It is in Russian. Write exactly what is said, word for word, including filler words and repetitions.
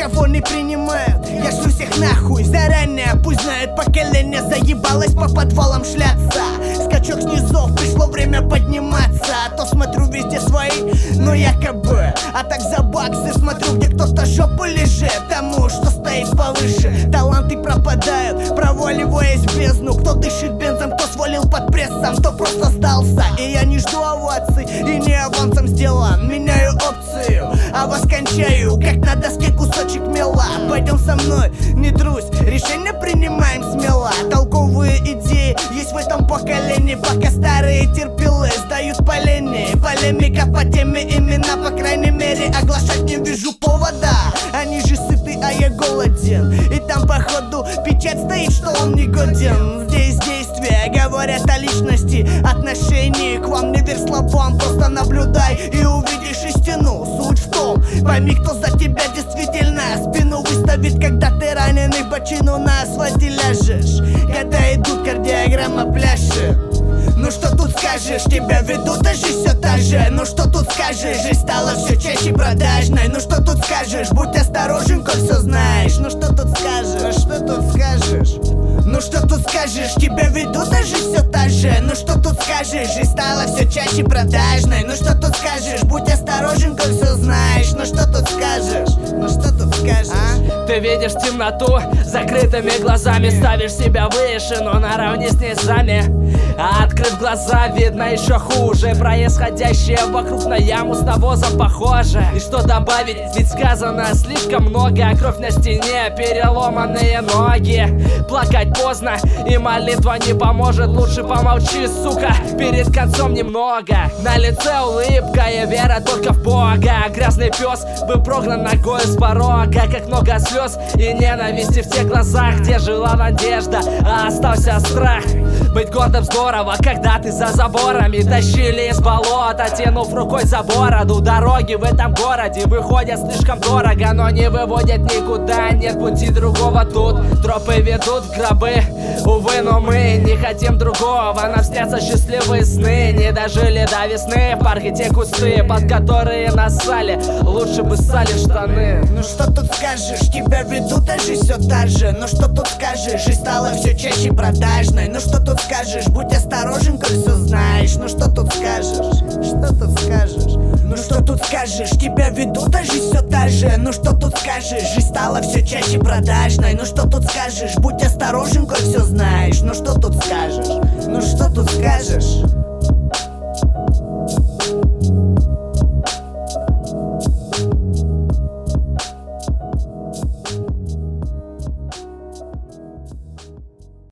никого не принимают. Я шлю всех нахуй заранее, пусть знает поколение. Заебалась по подвалам шляться, скачок снизов, пришло время подниматься. А то смотрю везде свои, но якобы. А так за баксы смотрю, где кто-то жопу лежит тому, что стоит повыше. Таланты пропадают, проваливаясь в бездну. Кто дышит бензом, кто свалил под прессом, кто просто сдался. И я не жду оваций, и не авансом сделан. Меняю опцию, а вас кончаю, как на доске кусочек мела. Пойдем со мной, не трусь, решения принимаем смело. Толковые идеи есть в этом поколении, пока старые терпилы сдают полени. Полемика по теме имена, по крайней мере, оглашать не вижу повода. Они же сыты, а я голоден. И там походу печать стоит, что он не годен. Здесь действия говорят о личности, отношении к вам не верь словам, просто наблюдай и увидишь истину. Суть в том, пойми, кто за тебя действительно спину выставит, когда ты раненый по чину на асфальте ляжешь, когда идут кардиограмма пляшет. Ну что тут скажешь, тебя ведут, а жизнь все та же. Ну что тут скажешь, жизнь стала все чаще продажной. Ну что тут скажешь, будь осторожен, коль все знаешь. Ну что тут скажешь, ну что тут скажешь, ну что тут скажешь, тебя ведут, а жизнь все та же. Ну что тут скажешь, жизнь стала все чаще продажной. Ну что тут скажешь, будь осторожен, коль все знаешь. Ну что тут скажешь, ну что тут скажешь, а? Ты видишь темноту закрытыми глазами, ставишь себя выше, но наравне с низами. А открыв глаза, видно еще хуже. Происходящее вокруг на яму с навозом похоже. И что добавить, ведь сказано слишком много. Кровь на стене, переломанные ноги. Плакать поздно, и молитва не поможет. Лучше помолчи, сука, перед концом немного. На лице улыбка и вера только в Бога. Грязный пес был прогнан ногой с порога. Как много слез и ненависти в тех глазах, где жила надежда, а остался страх. Быть гордым здорово, когда ты за заборами. Тащили из болота, тянув рукой за бороду. Дороги в этом городе выходят слишком дорого, но не выводят никуда, нет пути другого тут. Тропы ведут в гробы, увы, но мы не хотим другого. Нам снятся счастливые сны, не дожили до весны. В парке те кусты, под которые нассали, лучше бы ссали штаны. Ну что тут скажешь, тебя ведут, а жизнь все та же. Ну что тут скажешь, жизнь стала все чаще продажной. Ну что тут скажешь, будь осторожен, коль все знаешь. Ну что тут скажешь, что тут скажешь, ну что тут скажешь, тебя ведут, а жизнь все та же. Ну что тут скажешь, жизнь стала все чаще продажной. Ну что тут скажешь, будь осторожен, коль все знаешь. Ну что тут скажешь, ну что тут скажешь.